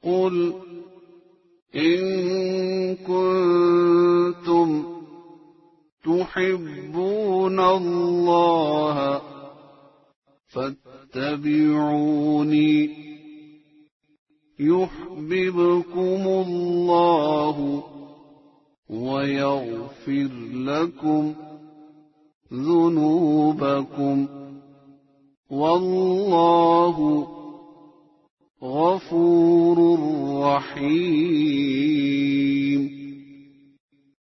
قل إن كنتم تحبون الله فاتبعوني يحببكم الله ويغفر لكم ذنوبكم والله غفور رحيم.